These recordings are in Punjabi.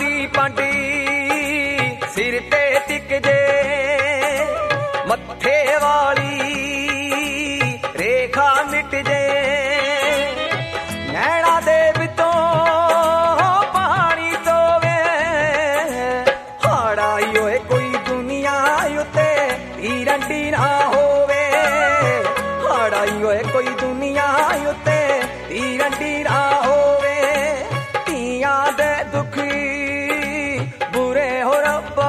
ਦੀ ਪਾਂਡੀ ਸਿਰ ਤੇ ਟਿਕ ਜੇ, ਮੱਥੇ ਵਾਲੀ ਰੇਖਾ ਮਿਟ ਜੇ, ਨੈਣਾ ਦੇ ਵਿੱਚੋਂ ਪਾਣੀ ਧੋਵੇ, ਹਾੜਾ ਓਏ ਕੋਈ ਦੁਨੀਆ ਉੱਤੇ ਹੀਰੰਡੀ ਨਾ ਹੋਵੇ, ਹਾੜਾ ਓਏ ਕੋਈ ਦੁਨੀਆ ਉੱਤੇ ਹੀਰੰਡੀ ਨਾ ਹੋਵੇ, ਧੀਆਂ ਦੇ ਦੁੱਖ ਬੁਰੇ ਹੋ ਰੱਬਾ।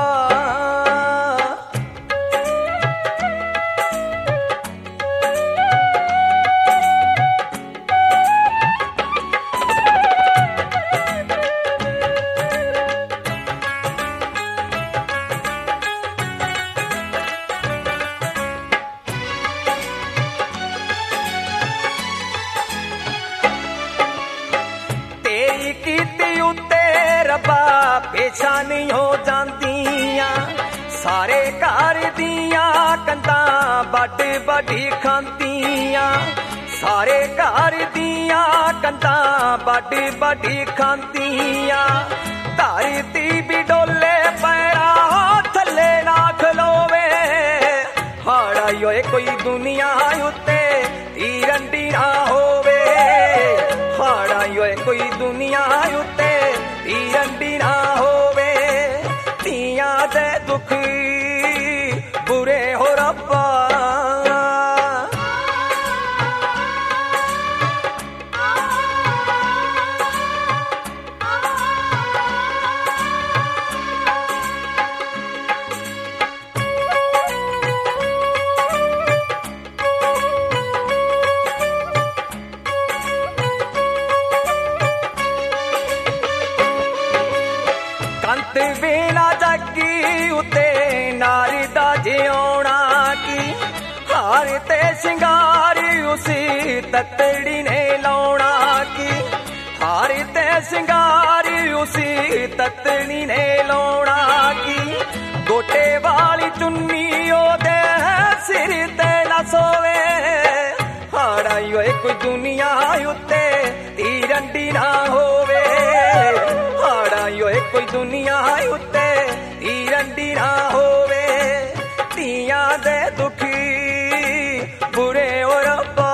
ਤੇਰੀ ਕੀਤੀ ਉੱਤੇ ਰੱਬਾ ਪੇਸ਼ਾਨੀ ਹੋ ਜਾਂਦੀਆਂ, ਸਾਰੇ ਘਰ ਦੀਆਂ ਕੰਧਾਂ ਵੱਡ ਵੱਡੀ ਖਾਂਦੀਆਂ, ਸਾਰੇ ਘਰ ਦੀਆਂ ਕੰਧਾਂ ਵੱਡ ਵੱਡੀ ਖਾਂਦੀਆਂ, ਧਰਤੀ ਵੀ ਡੋਲੇ ਪੈਰਾਂ ਥੱਲੇ ਨਾ ਖਲੋਵੇ, ਹਾੜਾ ਓਏ ਕੋਈ ਦੁਨੀਆ ਉੱਤੇ ਹੀਰੰਡੀ ਨਾ ਹੋਵੇ, ਹਾੜਾ ਓਏ ਕੋਈ ਦੁਨੀਆ ਉੱਤੇ ਹੀਰੰਡੀ ਨਾ ਹੋਵੇ, ਧੀਆਂ ਦੇ ਦੁੱਖ ਬੁਰੇ ਹੋ ਰੱਬਾ। ਕੰਤ ਵੇਲਾ ਜੱਗੀ ਉੱਤੇ ਨਾਰੀ ਦਾ ਜਿਉਣਾ ਕੀ, ਹਾਰ ਤੇ ਸ਼ਿੰਗਾਰ ਉਸੀ ਤਤੜੀ ਨੇ ਲਾਉਣਾ ਕੀ, ਹਾਰ ਤੇ ਸ਼ਿੰਗਾਰ ਉਸੀ ਤਤੜੀ ਨੇ ਲਾਉਣਾ ਕੀ, ਗੋਟੇ ਵਾਲੀ ਚੁੰਨੀ ਉਹਦੇ ਸਿਰ ਤੇ ਨਾ ਸੋਵੇ, ਹਾੜਾ ਓਏ ਕੋਈ ਦੁਨੀਆ ਉੱਤੇ ਹੀਰੰਡੀ ਨਾ ਹੋਵੇ, ਹਾੜਾ ਓਏ ਕੋਈ ਦੁਨੀਆ ਉੱਤੇ ਹੀਰੰਡੀ ਨਾ ਹੋਵੇ, ਧੀਆਂ ਦੇ ਦੁੱਖ ਬੁਰੇ ਹੋ ਰੱਬਾ।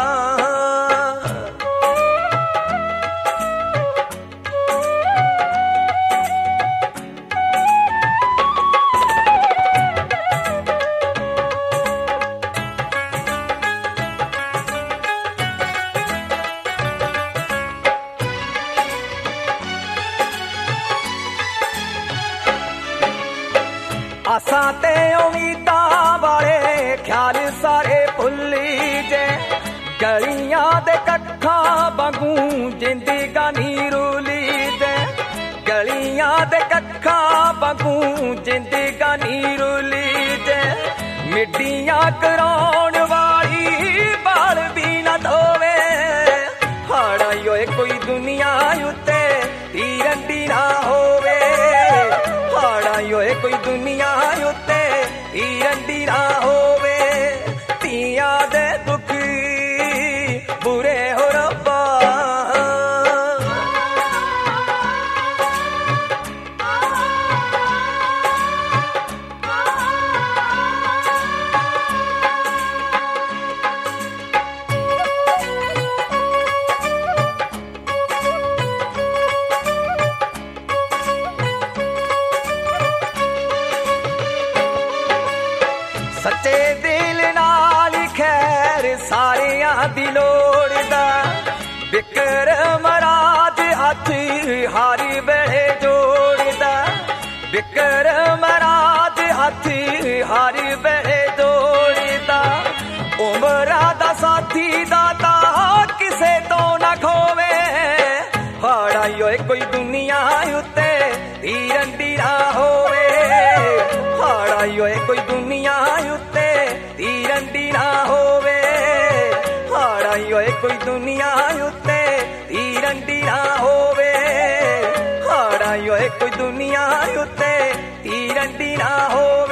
ਆਸਾਂ ਤੇ ਉਮੀਦਾਂ ਵਾਲੇ ਖਿਆਲ ਸਾਰੇ ਭੁੱਲੀ ਜੇ, ਗਲੀਆਂ ਦੇ ਕੱਖਾਂ ਵਾਂਗੂ ਜ਼ਿੰਦਗਾਨੀ ਰੁਲੀ ਜੇ, ਗਲੀਆਂ ਦੇ ਕੱਖਾਂ ਵਾਂਗੂ ਜ਼ਿੰਦਗਾਨੀ ਰੁਲੀ ਜੇ, ਮਿੱਡੀਆਂ ਕਰਾਉਣ ਵਾਲੀ ਬਾਲ ਵੀ ਨਾ ਧੋਵੇ, ਹਾੜਾ ਓਏ ਕੋਈ ਦੁਨੀਆ ਉੱਤੇ ਹੀਰੰਡੀ ਨਾ ਹੋਵੇ, ਹਾੜਾ ਓਏ ਕੋਈ ਦੁਨੀਆ ਉੱਤੇ ਹੀਰੰਡੀ ਨਾ ਹੋਵੇ, ਧੀਆਂ ਦੇ ਦੁੱਖ ਬੁਰੇ ਹੋ ਰੱਬਾ। ਸੱਚੇ ਦਿਲ ਨਾਲ ਖੈਰ ਸਾਰਿਆਂ ਦੀ ਲੋੜਦਾ, ਬਿਕਰਮ ਰਾਜ ਹੱਥ ਹਰ ਵੇਲੇ ਜੋੜਦਾ, ਬਿਕਰਮ ਰਾਜ ਹੱਥ ਹਰ ਵੇਲੇ ਜੋੜਦਾ, ਉਮਰਾਂ ਦਾ ਸਾਥੀ ਦਾਤਾ ਕਿਸੇ ਤੋਂ ਨਾ ਖੋਵੇ, ਹਾੜਾ ਓਏ ਕੋਈ ਦੁਨੀਆ ਉੱਤੇ ਹੀਰੰਡੀ ਨਾ ਹੋਵੇ, ਹਾੜਾ ਓਏ ਕੋਈ ਦੁਨੀਆ ਉੱਤੇ ਹੀਰੰਡੀ ਨਾ ਹੋਵੇ, ਹਾੜਾ ਓਏ ਕੋਈ ਦੁਨੀਆ ਉੱਤੇ ਹੀਰੰਡੀ ਨਾ ਹੋਵੇ, ਹਾੜਾ ਓਏ ਕੋਈ ਦੁਨੀਆ ਉੱਤੇ ਹੀਰੰਡੀ ਨਾ ਹੋਵੇ।